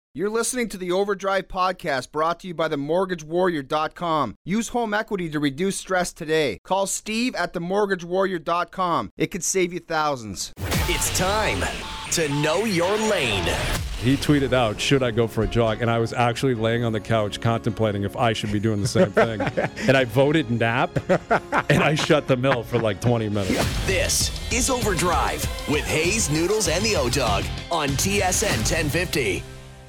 You're listening to the Overdrive podcast brought to you by themortgagewarrior.com. Use home equity to reduce stress today. Call Steve at themortgagewarrior.com. It could save you thousands. It's time to know your lane. He tweeted out, should I go for a jog? And I was actually laying on the couch contemplating if I should be doing the same thing. And I voted nap, and I shut the mill for like 20 minutes. This is Overdrive with Hayes, Noodles, and the O-Dog on TSN 1050.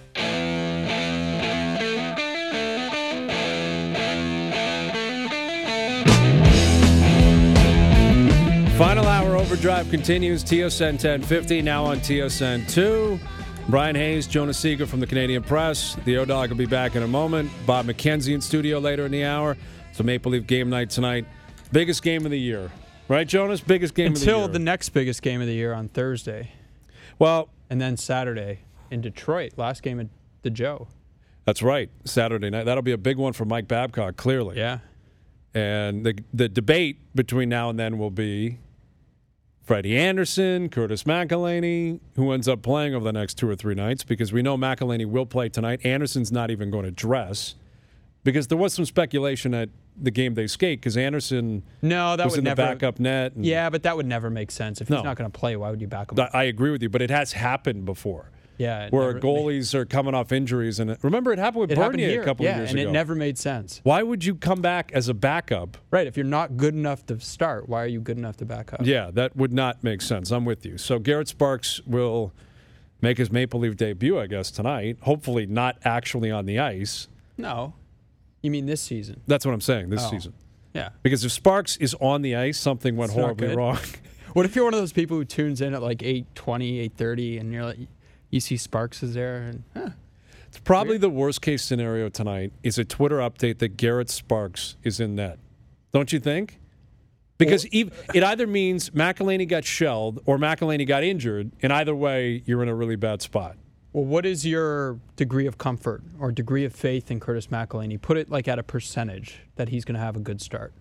Final hour Overdrive continues. TSN 1050, now on TSN 2. Brian Hayes, Jonas Seeger from the Canadian Press. The O-Dog will be back in a moment. Bob McKenzie in studio later in the hour. So Maple Leaf game night tonight. Biggest game of the year. Right, Jonas? Biggest game of the year. Until the next biggest game of the year on Thursday. Well. And then Saturday in Detroit. Last game at the Joe. That's right. Saturday night. That'll be a big one for Mike Babcock, clearly. Yeah. And the debate between now and then will be Freddie Anderson, Curtis McElhinney, who ends up playing over the next 2 or 3 nights, because we know McElhinney will play tonight. Anderson's not even going to dress, because there was some speculation at the game they skate, because Anderson was in the backup net. Yeah, but that would never make sense. If he's not going to play, why would you back him? I agree with you, but it has happened before. Yeah, where goalies are coming off injuries. And remember, it happened with Bernier a couple of years ago. and it never made sense. Why would you come back as a backup? Right, if you're not good enough to start, why are you good enough to back up? Yeah, that would not make sense. I'm with you. So Garrett Sparks will make his Maple Leaf debut, I guess, tonight. Hopefully not actually on the ice. No. You mean this season? That's what I'm saying, this season. Yeah. Because if Sparks is on the ice, something went horribly wrong. What if you're one of those people who tunes in at like 8:20, 8:30, and you're like... You see Sparks is there. And, it's probably the worst case scenario tonight is a Twitter update that Garrett Sparks is in net. Don't you think? Because it either means McElhinney got shelled or McElhinney got injured, and either way, you're in a really bad spot. Well, what is your degree of comfort or degree of faith in Curtis McElhinney? Put it like at a percentage that he's going to have a good start.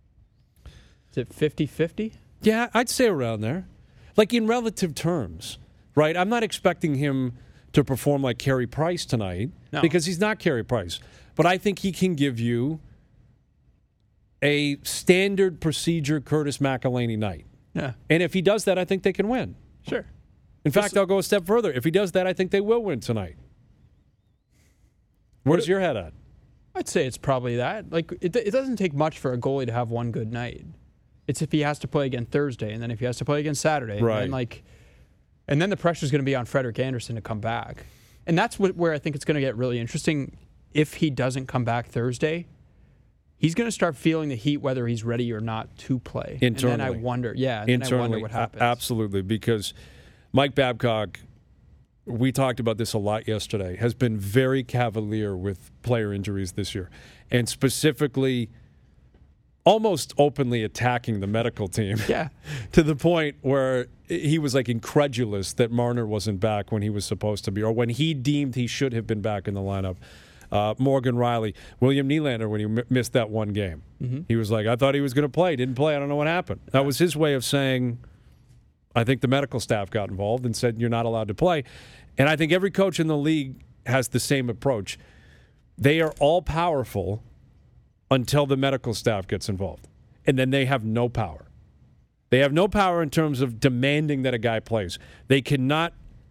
Is it 50-50? Yeah, I'd say around there. Like in relative terms. Right, I'm not expecting him to perform like Carey Price tonight because he's not Carey Price. But I think he can give you a standard procedure Curtis McElhinney night. Yeah. And if he does that, I think they can win. Sure. In fact, I'll go a step further. If he does that, I think they will win tonight. Where's your head at? I'd say it's probably that. Like it doesn't take much for a goalie to have one good night. It's if he has to play again Thursday, and then if he has to play again Saturday, right? And then the pressure is going to be on Frederik Andersen to come back. And that's where I think it's going to get really interesting. If he doesn't come back Thursday, he's going to start feeling the heat whether he's ready or not to play. Internally. And then I wonder, I wonder what happens. Absolutely, because Mike Babcock, we talked about this a lot yesterday, has been very cavalier with player injuries this year. And specifically almost openly attacking the medical team. Yeah. To the point where he was like incredulous that Marner wasn't back when he was supposed to be, or when he deemed he should have been back in the lineup. Morgan Riley, William Nylander, when he missed that one game. Mm-hmm. He was like, I thought he was going to play. Didn't play. I don't know what happened. That was his way of saying, I think the medical staff got involved and said, you're not allowed to play. And I think every coach in the league has the same approach. They are all powerful until the medical staff gets involved. And then they have no power. They have no power in terms of demanding that a guy plays. They cannot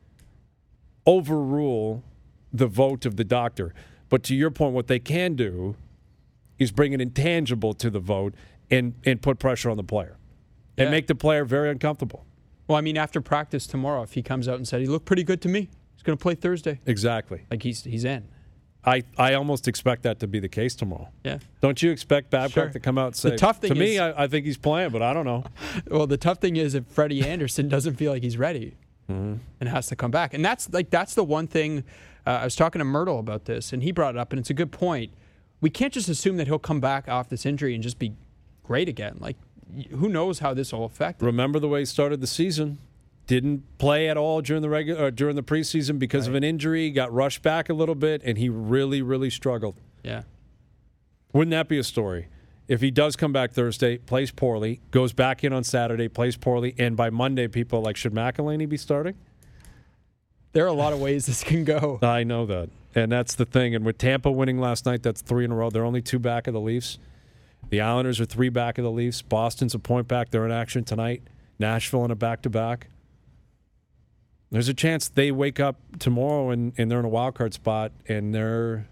overrule the vote of the doctor. But to your point, what they can do is bring an intangible to the vote and put pressure on the player and make the player very uncomfortable. Well, I mean, after practice tomorrow, if he comes out and said, he looked pretty good to me, he's going to play Thursday. Exactly. Like he's in. I almost expect that to be the case tomorrow. Yeah. Don't you expect Babcock to come out and say, the tough thing to me, I think he's playing, but I don't know. Well, the tough thing is if Freddie Andersen doesn't feel like he's ready and has to come back. And that's the one thing, I was talking to Myrtle about this, and he brought it up, and it's a good point. We can't just assume that he'll come back off this injury and just be great again. Like, who knows how this will affect him. Remember the way he started the season? Didn't play at all during the preseason because of an injury. Got rushed back a little bit, and he really, really struggled. Yeah. Wouldn't that be a story? If he does come back Thursday, plays poorly, goes back in on Saturday, plays poorly, and by Monday people are like, should McElhinney be starting? There are a lot of ways this can go. I know that. And that's the thing. And with Tampa winning last night, that's 3 in a row. They're only 2 back of the Leafs. The Islanders are 3 back of the Leafs. Boston's a point back. They're in action tonight. Nashville in a back-to-back. There's a chance they wake up tomorrow and they're in a wild card spot and they're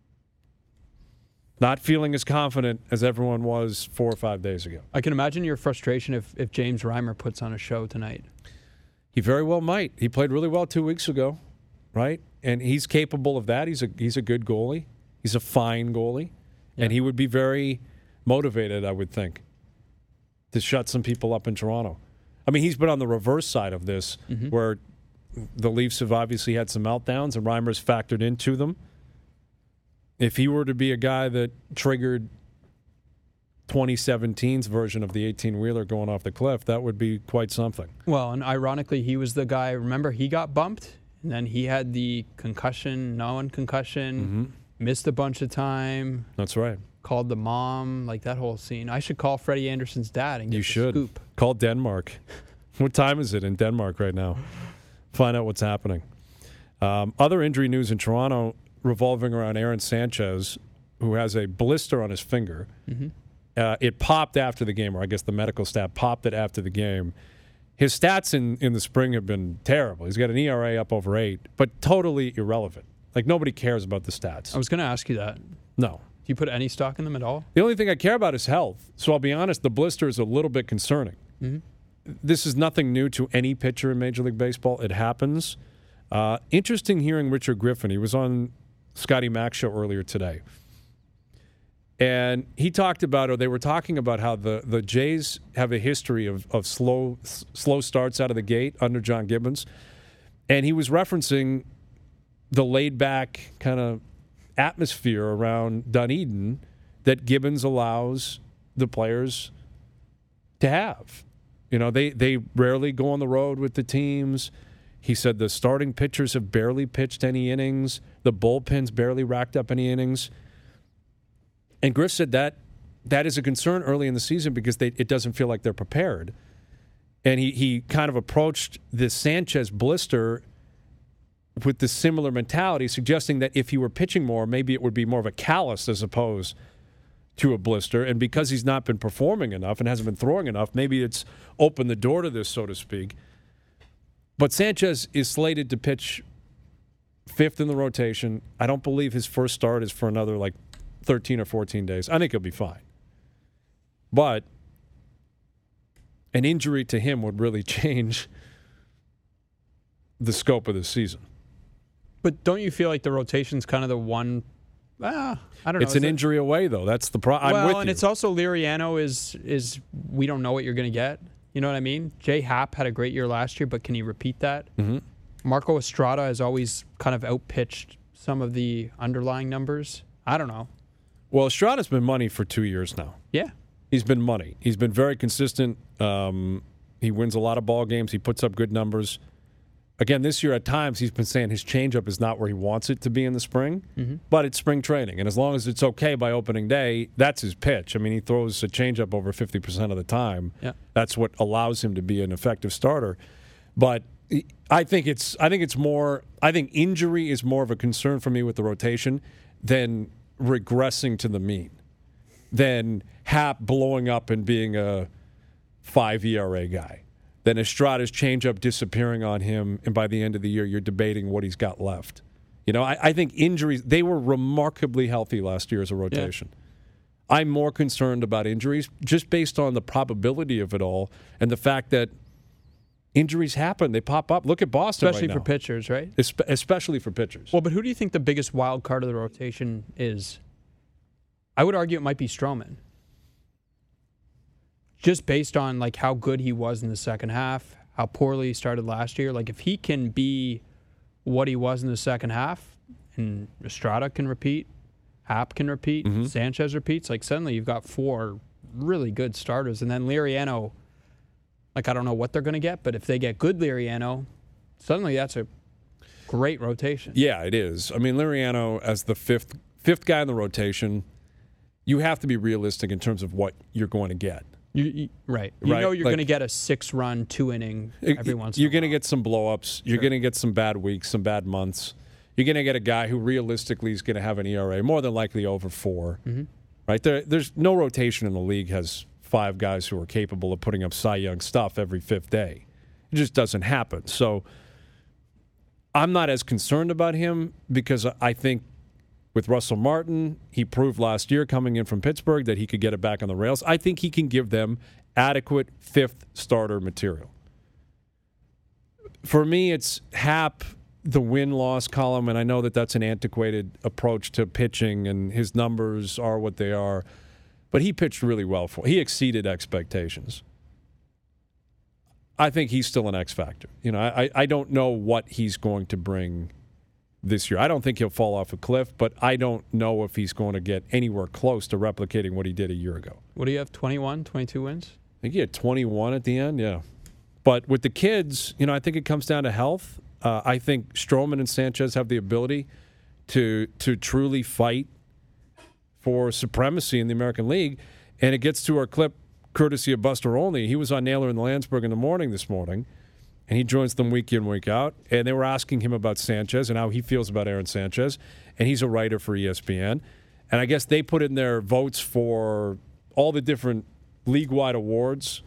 not feeling as confident as everyone was 4 or 5 days ago. I can imagine your frustration if James Reimer puts on a show tonight. He very well might. He played really well 2 weeks ago, right? And he's capable of that. He's a good goalie. He's a fine goalie. Yeah. And he would be very motivated, I would think, to shut some people up in Toronto. I mean, he's been on the reverse side of this, where the Leafs have obviously had some meltdowns, and Reimer's factored into them. If he were to be a guy that triggered 2017's version of the 18-wheeler going off the cliff, that would be quite something. Well, and ironically, he was the guy, remember, he got bumped, and then he had the concussion, non-concussion, missed a bunch of time. That's right. Called the mom, like that whole scene. I should call Freddie Anderson's dad and get the scoop. Call Denmark. What time is it in Denmark right now? Find out what's happening. Other injury news in Toronto revolving around Aaron Sanchez, who has a blister on his finger. It popped after the game, or I guess the medical staff popped it after the game. His stats in the spring have been terrible. He's got an ERA up over 8, but totally irrelevant. Like, nobody cares about the stats. I was going to ask you that. No. Do you put any stock in them at all? The only thing I care about is health. So I'll be honest, the blister is a little bit concerning. This is nothing new to any pitcher in Major League Baseball. It happens. Interesting hearing Richard Griffin. He was on Scotty Mac's show earlier today. And he talked about, or they were talking about how the Jays have a history of slow starts out of the gate under John Gibbons. And he was referencing the laid-back kind of atmosphere around Dunedin that Gibbons allows the players to have. You know, they rarely go on the road with the teams. He said the starting pitchers have barely pitched any innings. The bullpen's barely racked up any innings. And Griff said that is a concern early in the season because it doesn't feel like they're prepared. And he kind of approached this Sanchez blister with this similar mentality, suggesting that if he were pitching more, maybe it would be more of a callus as opposed to a blister. And because he's not been performing enough and hasn't been throwing enough, maybe it's opened the door to this, so to speak. But Sanchez is slated to pitch 5th in the rotation. I don't believe his first start is for another 13 or 14 days. I think he'll be fine. But an injury to him would really change the scope of the season. But don't you feel like the rotation's kind of the one? I don't know. It's an injury away, though. That's the problem. I'm with you. And it's also Liriano is we don't know what you're going to get. You know what I mean? Jay Happ had a great year last year, but can he repeat that? Marco Estrada has always kind of outpitched some of the underlying numbers. I don't know. Well, Estrada's been money for 2 years now. Yeah. He's been money. He's been very consistent. He wins a lot of ball games. He puts up good numbers. Again, this year at times he's been saying his changeup is not where he wants it to be in the spring, but it's spring training. And as long as it's okay by opening day, that's his pitch. I mean, he throws a changeup over 50% of the time. Yeah. That's what allows him to be an effective starter. But I think injury is more of a concern for me with the rotation than regressing to the mean, than Happ blowing up and being a 5 ERA guy, than Estrada's changeup disappearing on him, and by the end of the year you're debating what he's got left. You know, I think injuries, they were remarkably healthy last year as a rotation. Yeah. I'm more concerned about injuries just based on the probability of it all and the fact that injuries happen. They pop up. Look at Boston especially right now. For pitchers, right? Especially for pitchers. Well, but who do you think the biggest wild card of the rotation is? I would argue it might be Stroman. Just based on how good he was in the second half, how poorly he started last year. If he can be what he was in the second half, and Estrada can repeat, Happ can repeat, Sanchez repeats, suddenly you've got 4 really good starters. And then Liriano, I don't know what they're going to get, but if they get good Liriano, suddenly that's a great rotation. Yeah, it is. I mean, Liriano as the fifth guy in the rotation, you have to be realistic in terms of what you're going to get. Right. You Right, know you're like- going to get a 6-run, 2-inning every once in a You're going to while. get some blow-ups. You're going to get some bad weeks, some bad months. You're going to get a guy who realistically is going to have an ERA more than likely over 4. Mm-hmm. Right? There's no rotation in the league has 5 guys who are capable of putting up Cy Young stuff every 5th day. It just doesn't happen. So I'm not as concerned about him because I think with Russell Martin, he proved last year coming in from Pittsburgh that he could get it back on the rails. I think he can give them adequate 5th starter material. For me, it's Happ, the win-loss column, and I know that that's an antiquated approach to pitching, and his numbers are what they are. But he pitched really well he exceeded expectations. I think he's still an X factor. I don't know what he's going to bring this year. I don't think he'll fall off a cliff, but I don't know if he's going to get anywhere close to replicating what he did a year ago. What do you have, 21, 22 wins? I think he had 21 at the end, yeah. But with the kids, I think it comes down to health. I think Stroman and Sanchez have the ability to truly fight for supremacy in the American League. And it gets to our clip courtesy of Buster Olney. He was on Naylor and Landsberg in the morning this morning, and he joins them week in, week out. And they were asking him about Sanchez and how he feels about Aaron Sanchez. And he's a writer for ESPN. And I guess they put in their votes for all the different league-wide awards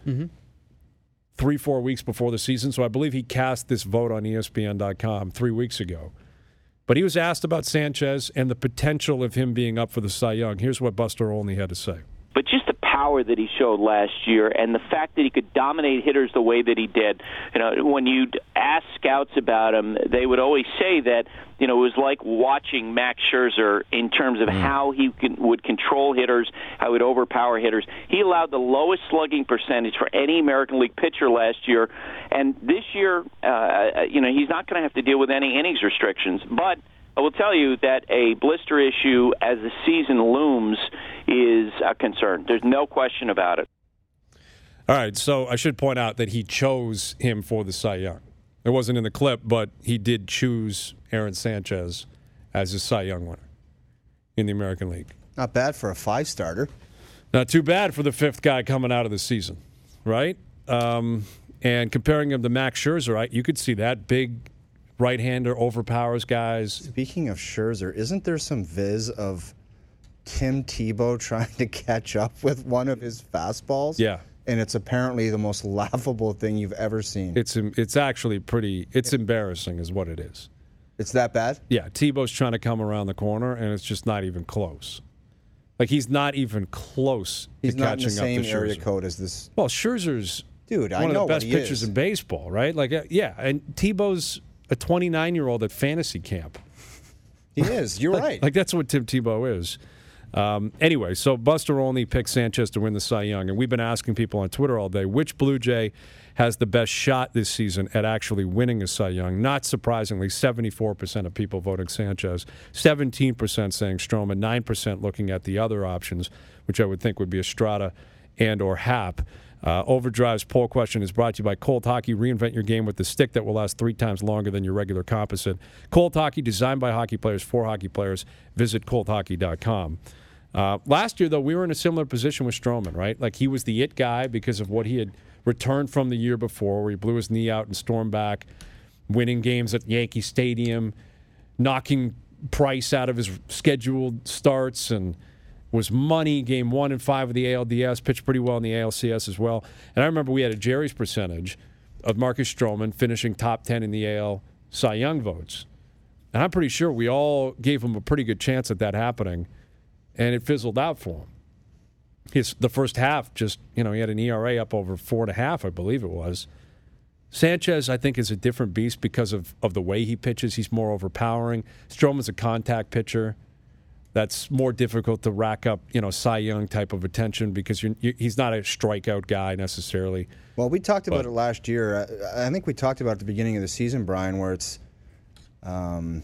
3-4 weeks before the season. So I believe he cast this vote on ESPN.com 3 weeks ago. But he was asked about Sanchez and the potential of him being up for the Cy Young. Here's what Buster Olney had to say. But just the power that he showed last year and the fact that he could dominate hitters the way that he did. When you'd ask scouts about him, they would always say that, it was like watching Max Scherzer in terms of how he would control hitters, how he would overpower hitters. He allowed the lowest slugging percentage for any American League pitcher last year. And this year, he's not going to have to deal with any innings restrictions. But I will tell you that a blister issue as the season looms is a concern. There's no question about it. All right, so I should point out that he chose him for the Cy Young. It wasn't in the clip, but he did choose Aaron Sanchez as his Cy Young winner in the American League. Not bad for a 5-starter. Not too bad for the 5th guy coming out of the season, right? And comparing him to Max Scherzer, right, you could see that big right-hander overpowers guys. Speaking of Scherzer, isn't there some viz of Tim Tebow trying to catch up with one of his fastballs? Yeah. And it's apparently the most laughable thing you've ever seen. It's actually it's embarrassing is what it is. It's that bad? Yeah, Tebow's trying to come around the corner, and it's just not even close. Like, he's not even close He's to not in catching the up same to area Scherzer. code as this. Well, Scherzer's Dude, I one know of the best what he pitchers is. in baseball, right? Like, yeah, and Tebow's a 29-year-old at fantasy camp. He is. You're right. Like, that's what Tim Tebow is. Anyway, so Buster Olney picked Sanchez to win the Cy Young, and we've been asking people on Twitter all day, which Blue Jay has the best shot this season at actually winning a Cy Young? Not surprisingly, 74% of people voting Sanchez, 17% saying Stroman, 9% looking at the other options, which I would think would be Estrada and or Happ. Overdrive's poll question is brought to you by Colt Hockey. Reinvent your game with the stick that will last 3 times longer than your regular composite. Colt Hockey, designed by hockey players for hockey players. Visit colthockey.com. Last year, though, we were in a similar position with Stroman, right? Like, he was the it guy because of what he had returned from the year before, where he blew his knee out and stormed back, winning games at Yankee Stadium, knocking Price out of his scheduled starts, and was money game 1 and 5 of the ALDS, pitched pretty well in the ALCS as well. And I remember we had a Jerry's percentage of Marcus Stroman finishing top 10 in the AL Cy Young votes. And I'm pretty sure we all gave him a pretty good chance at that happening, and it fizzled out for him. The first half, just, he had an ERA up over 4.5, I believe it was. Sanchez, I think, is a different beast because of the way he pitches. He's more overpowering. Stroman's a contact pitcher. That's more difficult to rack up, Cy Young type of attention because he's not a strikeout guy necessarily. Well, we talked about it last year. I think we talked about it at the beginning of the season, Brian, where it's, I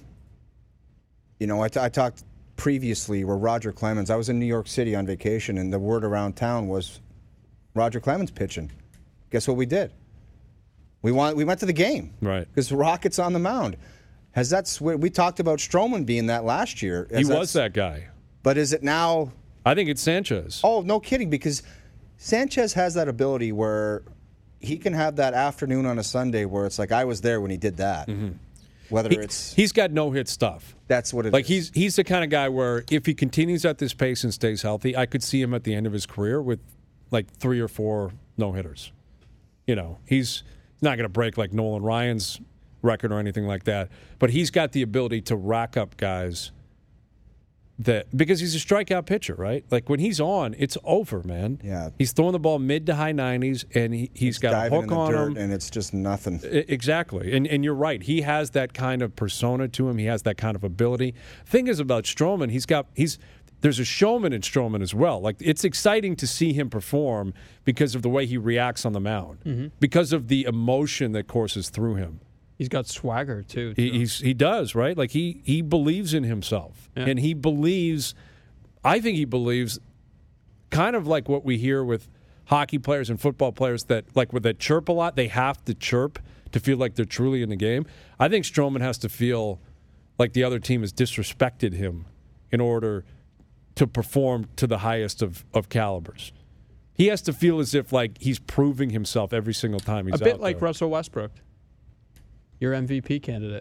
talked previously where Roger Clemens, I was in New York City on vacation, and the word around town was Roger Clemens pitching. Guess what we did? We went to the game. Right. Because Rocket's on the mound. We talked about Stroman being that last year. He was that guy. But is it now? I think it's Sanchez. Oh, no kidding, because Sanchez has that ability where he can have that afternoon on a Sunday where it's like, I was there when he did that. Mm-hmm. Whether he's got no-hit stuff. That's what it like is. He's the kind of guy where if he continues at this pace and stays healthy, I could see him at the end of his career with like 3 or 4 no-hitters. You know, he's not going to break like Nolan Ryan's record or anything like that, but he's got the ability to rack up guys because he's a strikeout pitcher, right? Like when he's on, it's over, man. Yeah. He's throwing the ball mid to high 90s, and he's got a hook on him. And it's just nothing. Exactly. And you're right. He has that kind of persona to him. He has that kind of ability. Thing is about Stroman, there's a showman in Stroman as well. Like it's exciting to see him perform because of the way he reacts on the mound, because of the emotion that courses through him. He's got swagger too. He does, right? Like he believes in himself, and he believes. I think he believes, kind of like what we hear with hockey players and football players that chirp a lot. They have to chirp to feel like they're truly in the game. I think Stroman has to feel like the other team has disrespected him in order to perform to the highest of calibers. He has to feel as if like he's proving himself every single time he's out there. A bit like Russell Westbrook. Your MVP candidate.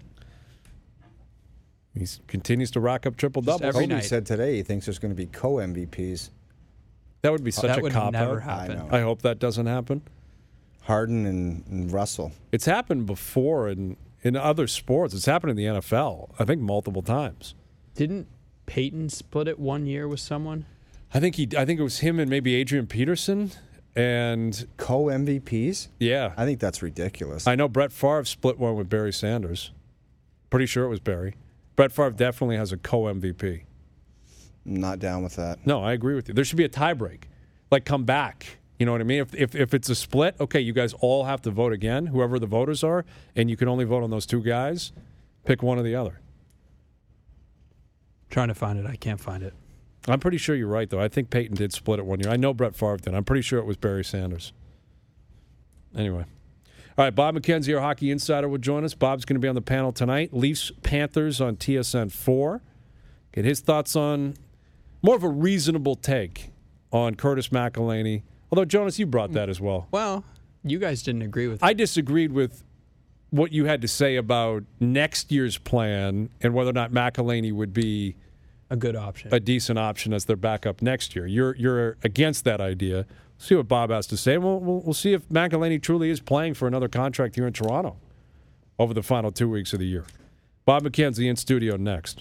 He continues to rack up triple-doubles. Every Kobe night. said today he thinks there's going to be co-MVPs. That would be such that a would cop-out. never happen. I know. I hope that doesn't happen. Harden and Russell. It's happened before in other sports. It's happened in the NFL, I think, multiple times. Didn't Peyton split it 1 year with someone? I think it was him and maybe Adrian Peterson. And co-MVPs? Yeah. I think that's ridiculous. I know Brett Favre split one with Barry Sanders. Pretty sure it was Barry. Brett Favre definitely has a co-MVP. I'm not down with that. No, I agree with you. There should be a tiebreak. Like, come back. You know what I mean? If it's a split, okay, you guys all have to vote again, whoever the voters are, and you can only vote on those 2 guys. Pick one or the other. Trying to find it. I can't find it. I'm pretty sure you're right, though. I think Peyton did split it 1 year. I know Brett Favre did. I'm pretty sure it was Barry Sanders. Anyway. All right, Bob McKenzie, our hockey insider, will join us. Bob's going to be on the panel tonight. Leafs-Panthers on TSN 4. Get his thoughts on more of a reasonable take on Curtis McElhinney. Although, Jonas, you brought that as well. Well, you guys didn't agree with it. I disagreed with what you had to say about next year's plan and whether or not McElhinney would be a good option, a decent option as their backup next year. You're against that idea. See what Bob has to say. We'll see if McElhinney truly is playing for another contract here in Toronto over the final 2 weeks of the year. Bob McKenzie in studio next.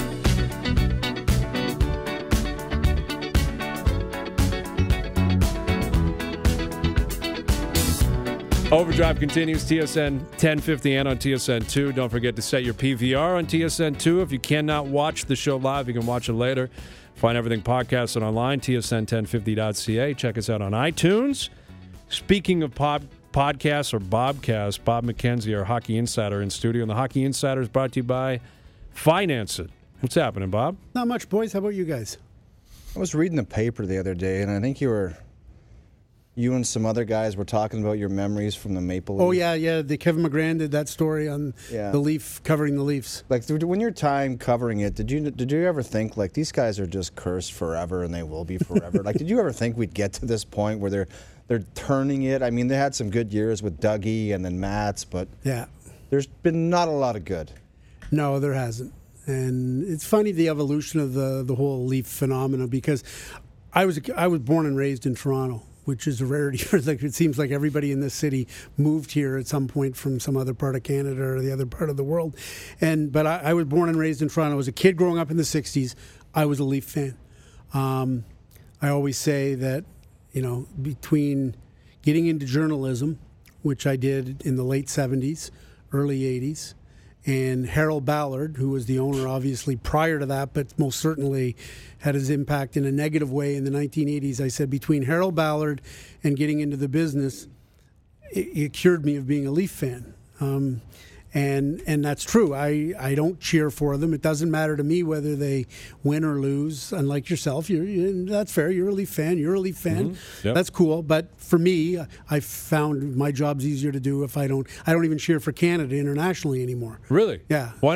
Overdrive continues, TSN 1050 and on TSN 2. Don't forget to set your PVR on TSN 2. If you cannot watch the show live, you can watch it later. Find everything podcasted online, tsn1050.ca. Check us out on iTunes. Speaking of podcasts or Bobcast, Bob McKenzie, our hockey insider in studio. And the Hockey Insider is brought to you by Finance It. What's happening, Bob? Not much, boys. How about you guys? I was reading the paper the other day, and I think you and some other guys were talking about your memories from the Maple Leaf. Oh, yeah. The Kevin McGran did that story on the Leaf, covering the Leafs. Like, when your time covering it, did you ever think, like, these guys are just cursed forever and they will be forever? Like, did you ever think we'd get to this point where they're turning it? I mean, they had some good years with Dougie and then Mats, but there's been not a lot of good. No, there hasn't. And it's funny, the evolution of the whole Leaf phenomena, because I was born and raised in Toronto, which is a rarity. Like, it seems like everybody in this city moved here at some point from some other part of Canada or the other part of the world. But I was born and raised in Toronto. As a kid growing up in the 60s, I was a Leaf fan. I always say that, between getting into journalism, which I did in the late 70s, early 80s, and Harold Ballard, who was the owner obviously prior to that, but most certainly had his impact in a negative way in the 1980s. I said between Harold Ballard and getting into the business, it cured me of being a Leaf fan. And that's true. I don't cheer for them. It doesn't matter to me whether they win or lose. Unlike yourself, that's fair. You're a Leaf fan. You're a Leaf fan. Mm-hmm. Yep. That's cool. But for me, I found my job's easier to do if I don't even cheer for Canada internationally anymore. Really? Yeah. Why not?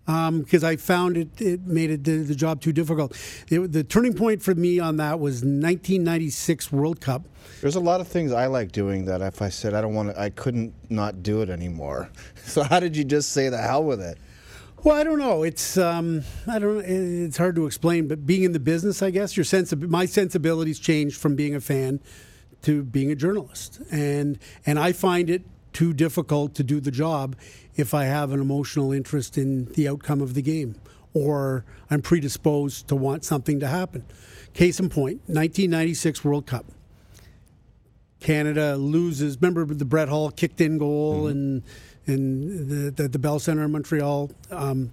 because I found it made the job too difficult. The turning point for me on that was 1996 World Cup. There's a lot of things I like doing that if I said I couldn't not do it anymore. So how did you just say the hell with it? Well, I don't know. It's It's hard to explain. But being in the business, I guess my sensibilities changed from being a fan to being a journalist, and I find it too difficult to do the job if I have an emotional interest in the outcome of the game, or I'm predisposed to want something to happen. Case in point, 1996 World Cup. Canada loses. Remember the Brett Hull kicked in goal and the Bell Centre in Montreal. And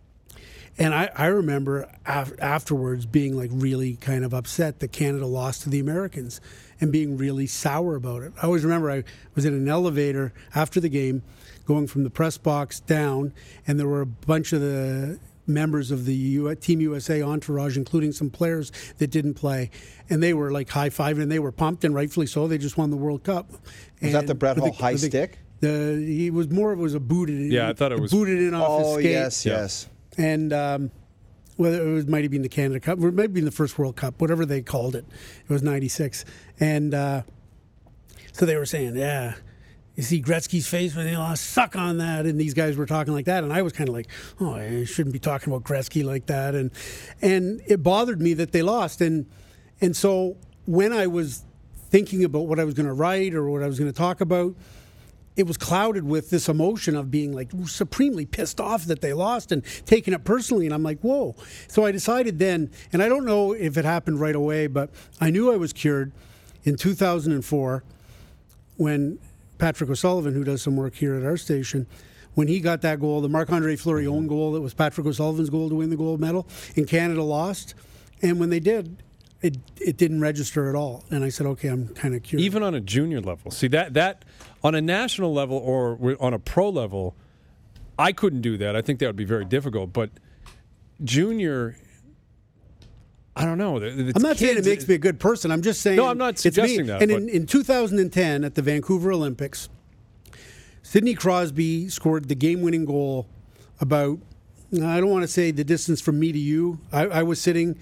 I remember afterwards being like really kind of upset that Canada lost to the Americans and being really sour about it. I always remember I was in an elevator after the game going from the press box down, and there were a bunch of the members of the Team USA entourage, including some players that didn't play, and they were like high-fiving, and they were pumped, and rightfully so. They just won the World Cup. Was that the Brett Hull high stick? He was more of a booted. Yeah, I thought it was booted in off his skate. Yes. And might have been the Canada Cup, or maybe the first World Cup, whatever they called it. It was '96, and so they were saying, "Yeah, you see Gretzky's face when they lost, suck on that." And these guys were talking like that, and I was kind of like, "Oh, I shouldn't be talking about Gretzky like that." And it bothered me that they lost, and so when I was thinking about what I was going to write or what I was going to talk about, it was clouded with this emotion of being like supremely pissed off that they lost and taking it personally. And I'm like, whoa. So I decided then, and I don't know if it happened right away, but I knew I was cured in 2004 when Patrick O'Sullivan, who does some work here at our station, when he got that goal, the Marc-Andre Fleury own goal, that was Patrick O'Sullivan's goal to win the gold medal, and Canada lost. And when they did, it didn't register at all. And I said, okay, I'm kind of cured. Even on a junior level. See, that on a national level or on a pro level, I couldn't do that. I think that would be very difficult. But junior, I don't know. I'm not saying it makes me a good person. I'm just saying. No, I'm not suggesting that. And in 2010 at the Vancouver Olympics, Sidney Crosby scored the game-winning goal about, I don't want to say the distance from me to you. I was sitting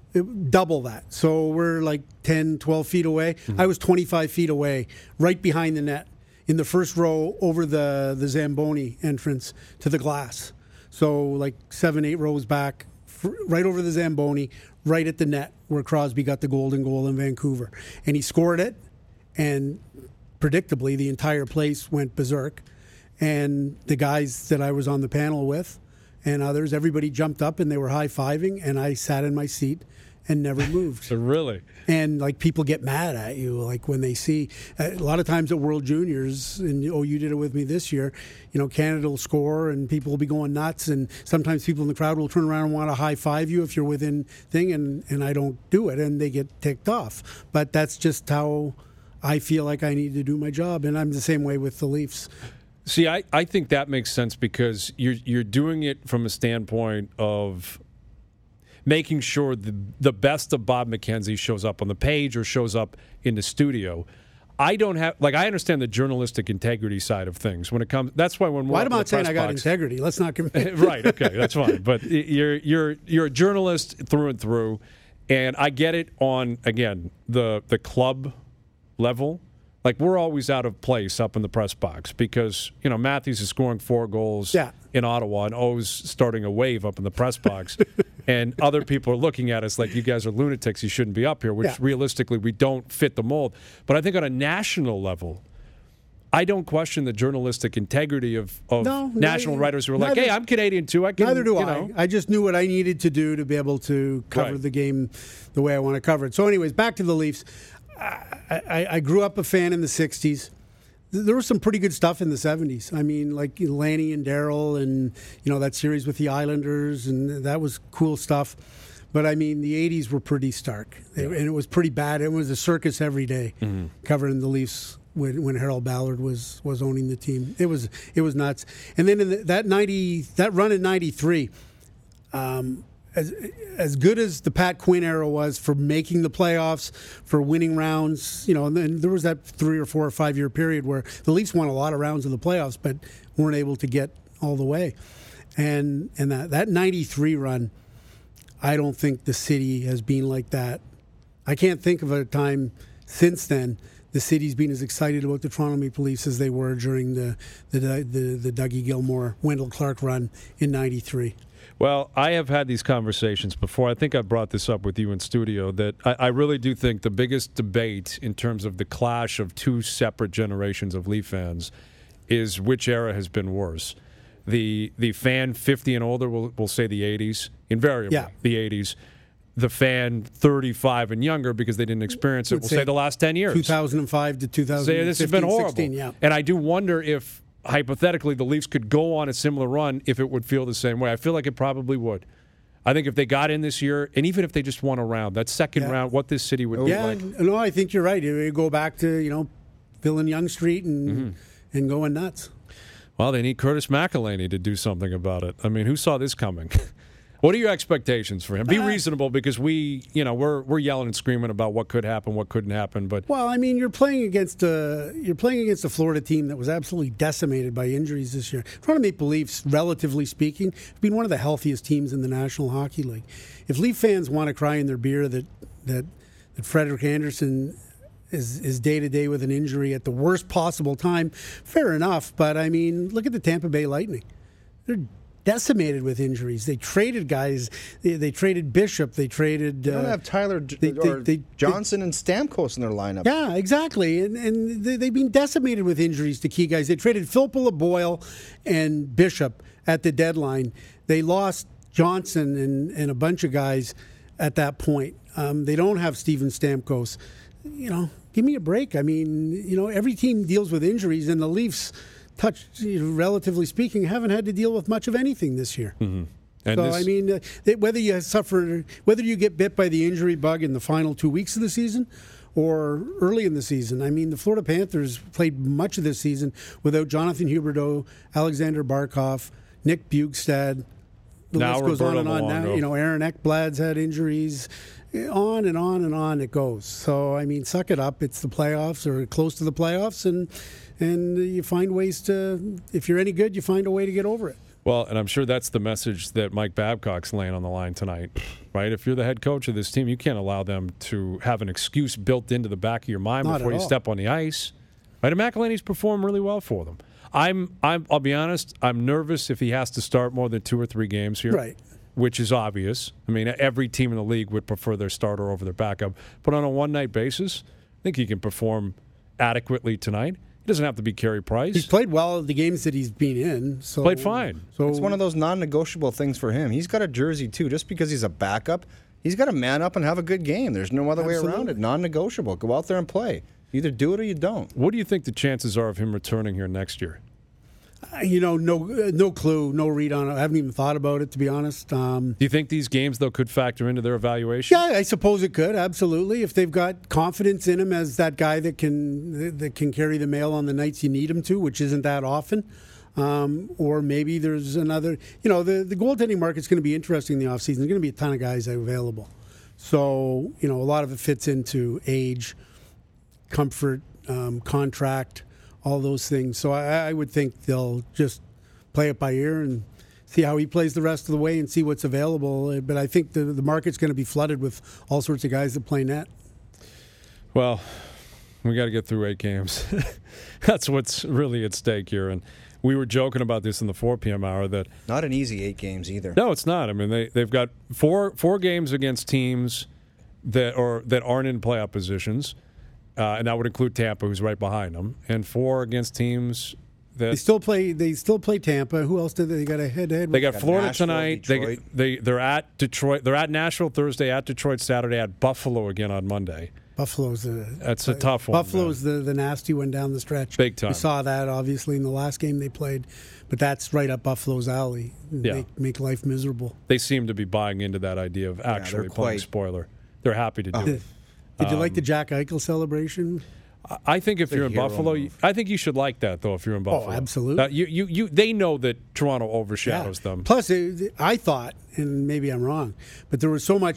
double that. So we're like 10, 12 feet away. I was 25 feet away, right behind the net, in the first row over the Zamboni entrance to the glass. So like 7, 8 rows back, right over the Zamboni, right at the net where Crosby got the golden goal in Vancouver. And he scored it, and predictably the entire place went berserk. And the guys that I was on the panel with and others, everybody jumped up and they were high-fiving, and I sat in my seat and never moved. So really? And like people get mad at you, like when they see a lot of times at World Juniors, and you did it with me this year. Canada will score and people will be going nuts, and sometimes people in the crowd will turn around and want to high five you if you're within thing, and I don't do it, and they get ticked off. But that's just how I feel like I need to do my job, and I'm the same way with the Leafs. See, I think that makes sense because you're doing it from a standpoint of making sure the best of Bob McKenzie shows up on the page or shows up in the studio. I don't have, I understand the journalistic integrity side of things when it comes. That's why when we're I'm not saying I got integrity. Let's not right. Okay, that's fine. But you're a journalist through and through, and I get it on again the club level. Like, we're always out of place up in the press box because, Matthews is scoring 4 goals in Ottawa and O's starting a wave up in the press box. And other people are looking at us like, you guys are lunatics, you shouldn't be up here, which realistically we don't fit the mold. But I think on a national level, I don't question the journalistic integrity of national writers who are like, hey, I'm Canadian too. Neither do I. I just knew what I needed to do to be able to cover the game the way I want to cover it. So anyways, back to the Leafs. I grew up a fan in the 60s. There was some pretty good stuff in the 70s. I mean, like Lanny and Darryl and, that series with the Islanders, and that was cool stuff. But, I mean, the 80s were pretty stark, and it was pretty bad. It was a circus every day covering the Leafs when Harold Ballard was owning the team. It was nuts. And then in that run in 93, as good as the Pat Quinn era was for making the playoffs, for winning rounds, and then there was that 3 or 4 or 5 year period where the Leafs won a lot of rounds of the playoffs, but weren't able to get all the way. And that 93 run, I don't think the city has been like that. I can't think of a time since then the city's been as excited about the Toronto Maple Leafs as they were during the Dougie Gilmour, Wendell Clark run in 93. Well, I have had these conversations before. I think I brought this up with you in studio, that I really do think the biggest debate in terms of the clash of two separate generations of Leaf fans is which era has been worse. The fan 50 and older will say the 80s, invariably the 80s. The fan 35 and younger, because they didn't experience it, will say the last 10 years. 2005 to 2015, say this has been horrible. 16, yeah. And I do wonder if, hypothetically, the Leafs could go on a similar run, if it would feel the same way. I feel like it probably would. I think if they got in this year, and even if they just won a round, that second round, what this city would be like. No, I think you're right. You go back to, filling Yonge Street and going nuts. Well, they need Curtis McElhinney to do something about it. I mean, who saw this coming? What are your expectations for him? Be reasonable, because we're yelling and screaming about what could happen, what couldn't happen. But you're playing against a Florida team that was absolutely decimated by injuries this year. Toronto Maple Leafs, relatively speaking, have been one of the healthiest teams in the National Hockey League. If Leaf fans want to cry in their beer that Frederik Andersen is day-to-day with an injury at the worst possible time, fair enough. But, look at the Tampa Bay Lightning. They're decimated with injuries. They traded guys. They traded Bishop. They traded... They don't have Tyler Johnson and Stamkos in their lineup. Yeah, exactly. And they've been decimated with injuries to key guys. They traded Filppula, Boyle, and Bishop at the deadline. They lost Johnson and a bunch of guys at that point. They don't have Steven Stamkos. Give me a break. Every team deals with injuries, and the Leafs, relatively speaking, haven't had to deal with much of anything this year. Mm-hmm. Whether you get bit by the injury bug in the final 2 weeks of the season or early in the season, the Florida Panthers played much of this season without Jonathan Huberdeau, Alexander Barkov, Nick Bjugstad. The list goes on and on. Now, Aaron Ekblad's had injuries. On and on and on it goes. So, suck it up. It's the playoffs, or close to the playoffs, and you find ways to, if you're any good, you find a way to get over it. Well, and I'm sure that's the message that Mike Babcock's laying on the line tonight, right? If you're the head coach of this team, you can't allow them to have an excuse built into the back of your mind before you step on the ice. Right? And McElhinney's performed really well for them. I'll be honest, I'm nervous if he has to start more than 2 or 3 games here. Right. Which is obvious. Every team in the league would prefer their starter over their backup. But on a one-night basis, I think he can perform adequately tonight. He doesn't have to be Carey Price. He's played well at the games that he's been in. So played fine. So it's one of those non-negotiable things for him. He's got a jersey, too. Just because he's a backup, he's got to man up and have a good game. There's no other way around it. Non-negotiable. Go out there and play. You either do it or you don't. What do you think the chances are of him returning here next year? No clue, no read on it. I haven't even thought about it, to be honest. Do you think these games, though, could factor into their evaluation? Yeah, I suppose it could, absolutely. If they've got confidence in him as that guy that can carry the mail on the nights you need him to, which isn't that often. Or maybe there's another... the goaltending market's going to be interesting in the offseason. There's going to be a ton of guys available. So, a lot of it fits into age, comfort, contract, all those things. So I would think they'll just play it by ear and see how he plays the rest of the way and see what's available. But I think the market's going to be flooded with all sorts of guys that play net. Well, we got to get through 8 games. That's what's really at stake here. And we were joking about this in the 4 p.m. hour. That not an easy 8 games either. No, it's not. They've got four games against teams that aren't in playoff positions. And that would include Tampa, who's right behind them, and 4 against teams that they still play Tampa. Who else did they got a head-to-head? They got Florida Nashville, tonight. They're at Detroit. They're at Nashville Thursday. At Detroit Saturday. At Buffalo again on Monday. Buffalo's that's a tough one. Buffalo's the nasty one down the stretch. Big time. We saw that obviously in the last game they played, but that's right up Buffalo's alley. Yeah. Make life miserable. They seem to be buying into that idea of actually playing spoiler. They're happy to do it. Did you like the Jack Eichel celebration? I think if you're in Buffalo, I think you should like that, though, if you're in Buffalo. Oh, absolutely. They know that Toronto overshadows them. Plus, I thought, and maybe I'm wrong, but there was so much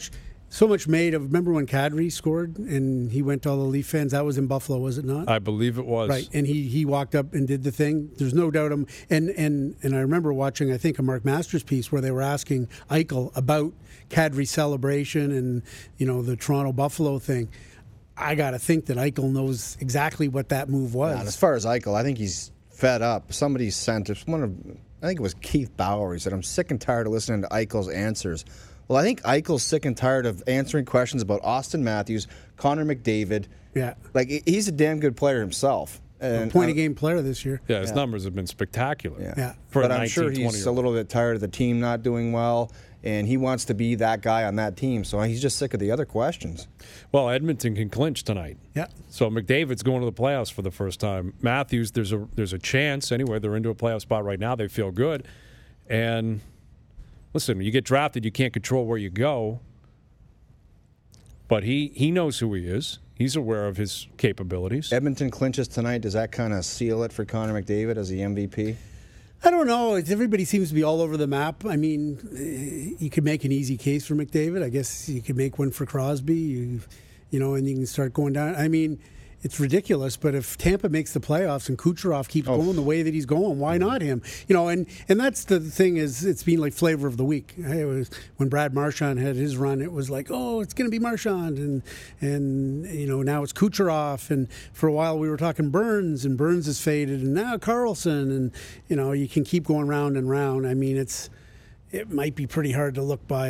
so much made of. Remember when Kadri scored and he went to all the Leaf fans? That was in Buffalo, was it not? I believe it was. Right, and he walked up and did the thing. There's no doubt him. And I remember watching, I think, a Mark Masters piece where they were asking Eichel about Kadri's celebration and the Toronto Buffalo thing. I got to think that Eichel knows exactly what that move was. Yeah, and as far as Eichel, I think he's fed up. Somebody sent it. I think it was Keith Bauer. He said, "I'm sick and tired of listening to Eichel's answers." Well, I think Eichel's sick and tired of answering questions about Austin Matthews, Connor McDavid. Yeah, like he's a damn good player himself. And point-a-game player this year. Yeah, his numbers have been spectacular. Yeah. But I'm sure he's a little bit tired of the team not doing well, and he wants to be that guy on that team. So he's just sick of the other questions. Well, Edmonton can clinch tonight. Yeah. So McDavid's going to the playoffs for the first time. Matthews, there's a chance. Anyway, they're into a playoff spot right now. They feel good. And listen, when you get drafted, you can't control where you go. But he knows who he is. He's aware of his capabilities. Edmonton clinches tonight. Does that kind of seal it for Connor McDavid as the MVP? I don't know. Everybody seems to be all over the map. I mean, you could make an easy case for McDavid. I guess you could make one for Crosby, and you can start going down. I mean, it's ridiculous, but if Tampa makes the playoffs and Kucherov keeps going the way that he's going, why not him? And that's the thing is it's been like flavor of the week. It was when Brad Marchand had his run, it was like, oh, it's going to be Marchand, and now it's Kucherov, and for a while we were talking Burns, and Burns has faded, and now Carlson, and you can keep going round and round. I mean, it might be pretty hard to look by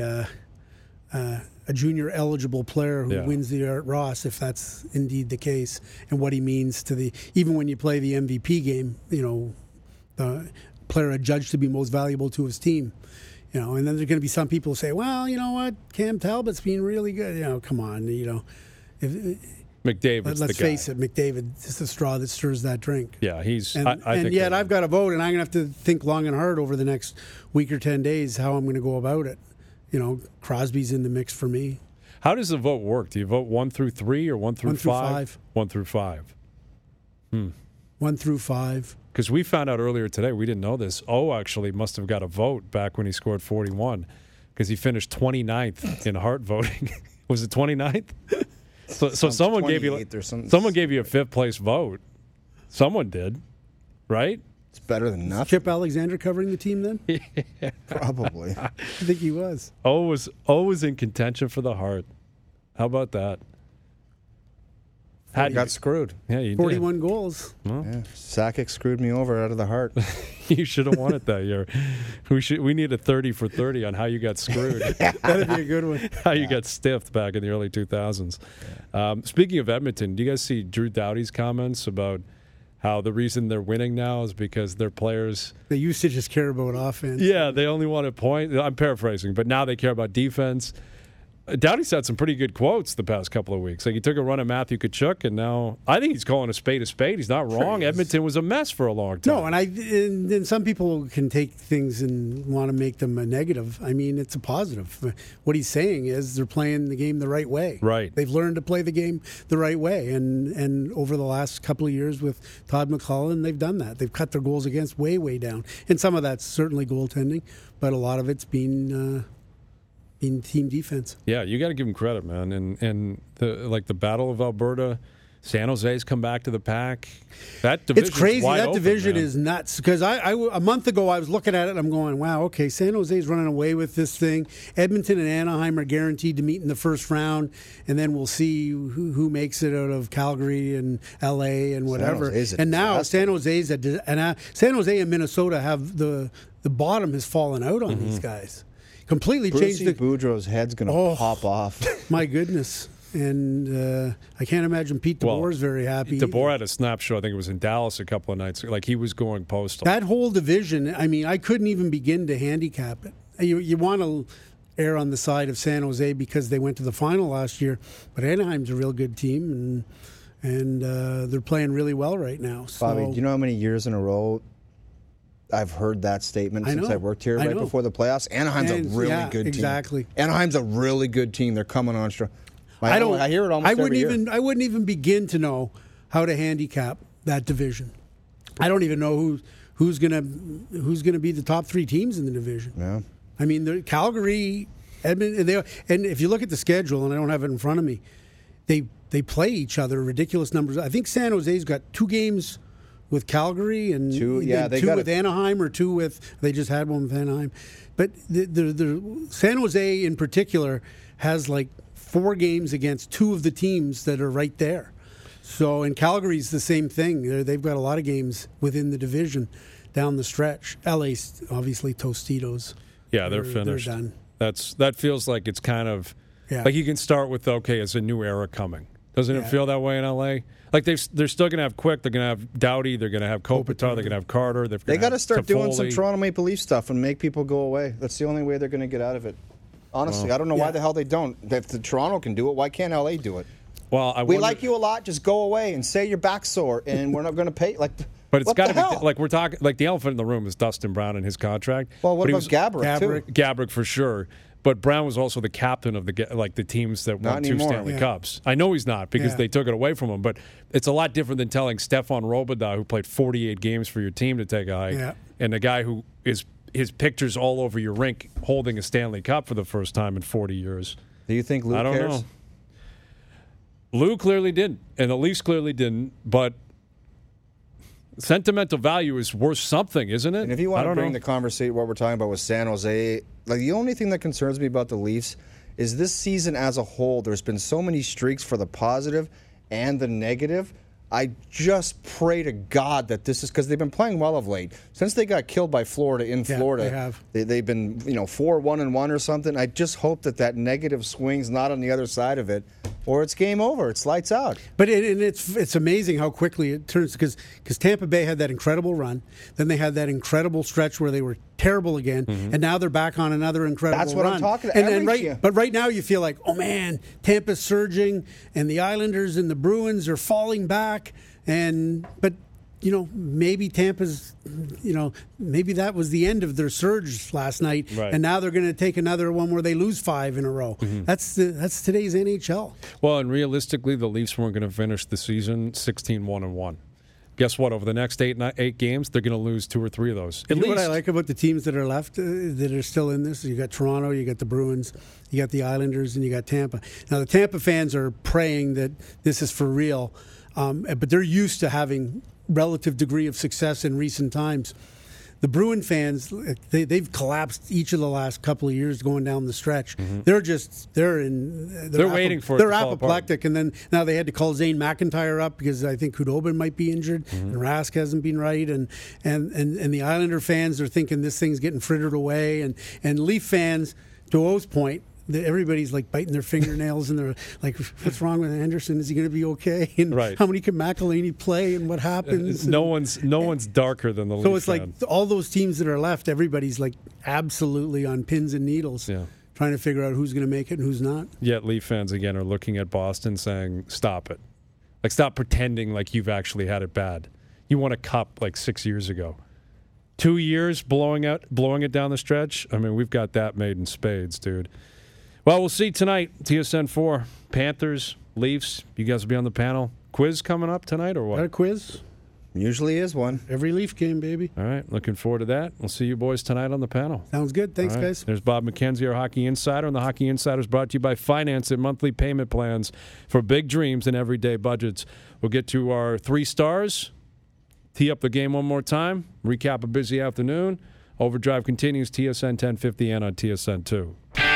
a junior eligible player who wins the Art Ross, if that's indeed the case, and what he means to even when you play the MVP game, the player adjudged to be most valuable to his team, and then there's going to be some people who say, well, you know what, Cam Talbot's been really good. Come on, McDavid's let's the guy. face it, McDavid is the straw that stirs that drink. Yeah, he's. And, I think yet I've got to vote, and I'm going to have to think long and hard over the next week or 10 days how I'm going to go about it. Crosby's in the mix for me. How does the vote work? Do you vote 1 through 3 or 1 through 5? 1 through 5. 1 through 5. Because we found out earlier today, we didn't know this. Actually must have got a vote back when he scored 41 because he finished 29th in Hart voting. Was it 29th? So someone gave you a fifth place vote. Someone did, right? It's better than nothing. Chip Alexander covering the team then? Yeah. Probably. I think he was. Was in contention for the Hart. How about that? Got screwed. Yeah, you 41 goals. Well, yeah. Sakic screwed me over out of the Hart. You should have won it that year. We need a 30 for 30 on how you got screwed. That'd be a good one. How you got stiffed back in the early 2000s. Speaking of Edmonton, do you guys see Drew Doughty's comments about how the reason they're winning now is because their players... They used to just care about offense. Yeah, they only want to point. I'm paraphrasing, but now they care about defense. Doughty's had some pretty good quotes the past couple of weeks. Like he took a run at Matthew Tkachuk, and now I think he's calling a spade a spade. He's not wrong. Edmonton was a mess for a long time. No, and some people can take things and want to make them a negative. I mean, it's a positive. What he's saying is they're playing the game the right way. Right. They've learned to play the game the right way, and over the last couple of years with Todd McLellan, they've done that. They've cut their goals against way down, and some of that's certainly goaltending, but a lot of it's been in team defense. Yeah, you got to give them credit, man. And the Battle of Alberta, San Jose's come back to the pack. That division, it's crazy. Wide that open, division man. is nuts. Because a month ago I was looking at it and I'm going, wow, okay, San Jose's running away with this thing. Edmonton and Anaheim are guaranteed to meet in the first round, and then we'll see who makes it out of Calgary and LA and whatever. And now San Jose and Minnesota have the bottom has fallen out on these guys. Completely changed it. Boudreau's head's going to pop off. My goodness. And I can't imagine Pete DeBoer is very happy. DeBoer had a snapshot, I think it was in Dallas a couple of nights. Like he was going postal. That whole division, I mean, I couldn't even begin to handicap it. You want to err on the side of San Jose because they went to the final last year, but Anaheim's a real good team, and they're playing really well right now. So, Bobby, do you know how many years in a row I've heard that statement since I worked here right before the playoffs? Anaheim's a really good team. Exactly. Anaheim's a really good team. They're coming on strong. I hear it almost every year. I wouldn't even begin to know how to handicap that division. I don't even know who's gonna be the top three teams in the division. Yeah. I mean, Calgary Edmonton, and if you look at the schedule, and I don't have it in front of me, they play each other ridiculous numbers. I think San Jose's got 2 games with Calgary and two with Anaheim, or 2 with, they just had one with Anaheim. But the San Jose in particular has like 4 games against 2 of the teams that are right there. So, and Calgary's the same thing. They've got a lot of games within the division down the stretch. LA's obviously Tostitos. Yeah, they're finished. They're done. That feels like it's kind of like you can start with, okay, it's a new era coming. Doesn't it feel that way in LA? Like they're still going to have Quick, they're going to have Doughty, they're going to have Kopitar, they're going to have Carter. They got to start doing some Toronto Maple Leaf stuff and make people go away. That's the only way they're going to get out of it. Honestly, I don't know why the hell they don't. If the Toronto can do it, why can't LA do it? Well, we like you a lot. Just go away and say your back's sore, and we're not going to pay. Like, but it's got to be like we're talking. Like the elephant in the room is Dustin Brown and his contract. Well, what about Gaborik too? Gaborik for sure. But Brown was also the captain of the teams that won 2 Stanley Cups. I know he's not because they took it away from him. But it's a lot different than telling Stefan Robidas, who played 48 games for your team, to take a hike, and the guy who is his pictures all over your rink holding a Stanley Cup for the first time in 40 years. Do you think Lou cares? I don't know. Lou clearly didn't, and the Leafs clearly didn't, but sentimental value is worth something, isn't it? And if you want to bring the conversation, what we're talking about with San Jose, like the only thing that concerns me about the Leafs is this season as a whole, there's been so many streaks for the positive and the negative. I just pray to God that this is, because they've been playing well of late. Since they got killed by Florida in Florida, they have. They've been 4-1-1 or something. I just hope that negative swing's not on the other side of it, or it's game over. It's lights out. But it's amazing how quickly it turns, because Tampa Bay had that incredible run, then they had that incredible stretch where they were terrible again, and now they're back on another incredible run. That's what I'm talking about. But right now you feel like, oh man, Tampa's surging, and the Islanders and the Bruins are falling back, but maybe Tampa's, maybe that was the end of their surge last night, and now they're going to take another one where they lose 5 in a row. That's today's NHL. Well, and realistically, the Leafs weren't going to finish the season 16-1-1. Guess what? Over the next 8 games, they're going to lose 2 or 3 of those. At least. What I like about the teams that are left, that are still in this, you got Toronto, you got the Bruins, you got the Islanders, and you got Tampa. Now, the Tampa fans are praying that this is for real, but they're used to having relative degree of success in recent times. The Bruin fans, they've collapsed each of the last couple of years going down the stretch. They're waiting for it They're to fall apoplectic, apart. and then now they had to call Zane McIntyre up because I think Khudobin might be injured, and Rask hasn't been right, and the Islander fans are thinking this thing's getting frittered away, and Leaf fans, to O's point, everybody's like biting their fingernails, and they're like, "What's wrong with Anderson? Is he going to be okay? And how many can McElhinney play? And what happens?" No one's darker than the Leafs. So it's like all those teams that are left, everybody's like absolutely on pins and needles, trying to figure out who's going to make it and who's not. Yet Leaf fans again are looking at Boston saying, "Stop it! Like stop pretending like you've actually had it bad. You won a cup like 6 years ago." 2 years blowing it down the stretch. I mean, we've got that made in spades, dude. Well, we'll see tonight. TSN 4, Panthers, Leafs. You guys will be on the panel. Quiz coming up tonight or what? Got a quiz? Usually is one. Every Leaf game, baby. All right, looking forward to that. We'll see you boys tonight on the panel. Sounds good. Thanks, guys. There's Bob McKenzie, our Hockey Insider, and the Hockey Insider is brought to you by Finance and monthly payment plans for big dreams and everyday budgets. We'll get to our 3 stars, tee up the game one more time, recap a busy afternoon. Overdrive continues, TSN 1050 and on TSN 2.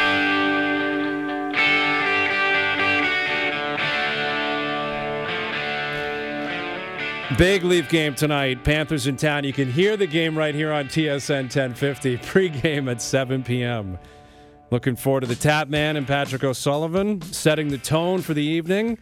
Big Leaf game tonight. Panthers in town. You can hear the game right here on TSN 1050. Pre-game at 7 p.m. Looking forward to the Tap Man and Patrick O'Sullivan setting the tone for the evening.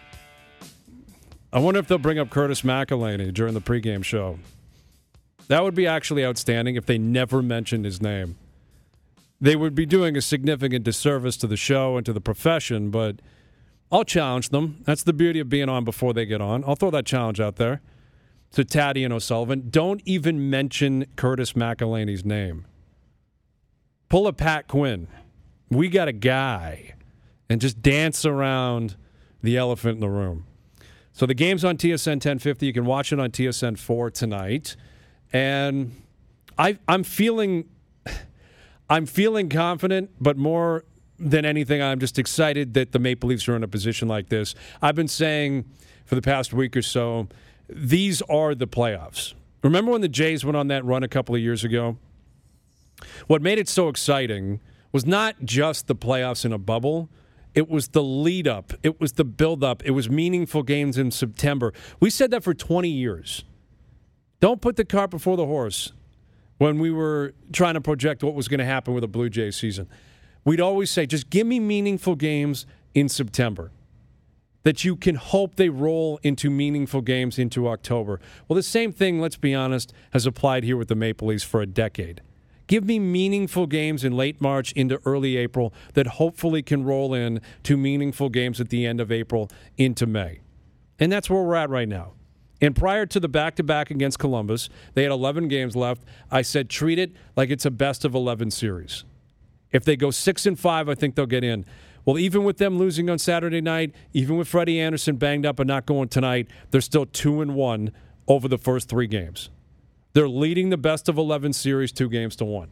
I wonder if they'll bring up Curtis McElhinney during the pregame show. That would be actually outstanding if they never mentioned his name. They would be doing a significant disservice to the show and to the profession, but I'll challenge them. That's the beauty of being on before they get on. I'll throw that challenge out there to Taddy and O'Sullivan. Don't even mention Curtis McElhinney's name. Pull a Pat Quinn. We got a guy. And just dance around the elephant in the room. So the game's on TSN 1050. You can watch it on TSN 4 tonight. And I'm feeling I'm feeling confident, but more than anything, I'm just excited that the Maple Leafs are in a position like this. I've been saying for the past week or so, these are the playoffs. Remember when the Jays went on that run a couple of years ago? What made it so exciting was not just the playoffs in a bubble. It was the lead-up. It was the build-up. It was meaningful games in September. We said that for 20 years. Don't put the cart before the horse when we were trying to project what was going to happen with the Blue Jays season. We'd always say, just give me meaningful games in September that you can hope they roll into meaningful games into October. Well, the same thing, let's be honest, has applied here with the Maple Leafs for a decade. Give me meaningful games in late March into early April that hopefully can roll in to meaningful games at the end of April into May. And that's where we're at right now. And prior to the back-to-back against Columbus, they had 11 games left. I said treat it like it's a best-of-11 series. If they go 6-5, I think they'll get in. Well, even with them losing on Saturday night, even with Freddie Anderson banged up and not going tonight, they're still 2-1 over the first 3 games. They're leading the best-of-11 series 2-1.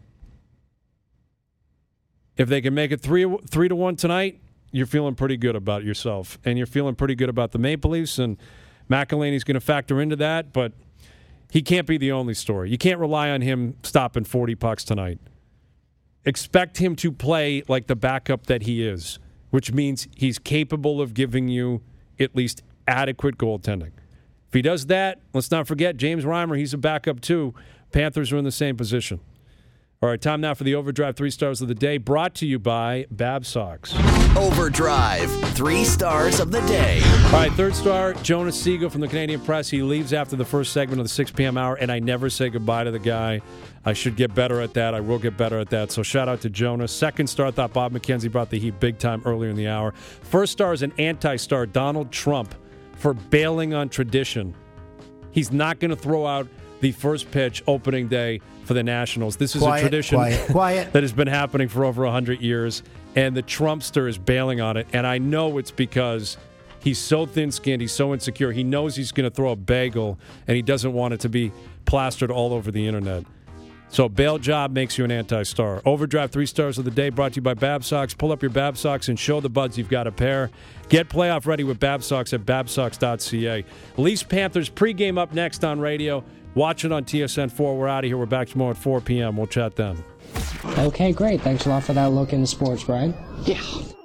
If they can make it 3-1 tonight, you're feeling pretty good about yourself. And you're feeling pretty good about the Maple Leafs. And McElhinney's going to factor into that, but he can't be the only story. You can't rely on him stopping 40 pucks tonight. Expect him to play like the backup that he is, which means he's capable of giving you at least adequate goaltending. If he does that, let's not forget James Reimer, he's a backup too. Panthers are in the same position. All right, time now for the Overdrive 3 Stars of the Day, brought to you by Babsocks. Overdrive 3 Stars of the Day. All right, third star, Jonas Siegel from the Canadian Press. He leaves after the first segment of the 6 p.m. hour, and I never say goodbye to the guy. I should get better at that. I will get better at that. So shout out to Jonas. Second star, I thought Bob McKenzie brought the heat big time earlier in the hour. First star is an anti-star, Donald Trump, for bailing on tradition. He's not going to throw out the first pitch opening day for the Nationals. This is a tradition that has been happening for over 100 years, and the Trumpster is bailing on it. And I know it's because he's so thin-skinned, he's so insecure. He knows he's going to throw a bagel, and he doesn't want it to be plastered all over the internet. So bail job makes you an anti-star. Overdrive 3 Stars of the Day brought to you by Babsocks. Pull up your Babsocks and show the buds you've got a pair. Get playoff ready with Babsocks at babsocks.ca. Leafs Panthers pregame up next on radio. Watch it on TSN4. We're out of here. We're back tomorrow at 4 p.m. We'll chat then. Okay, great. Thanks a lot for that look into sports, Brian. Yeah.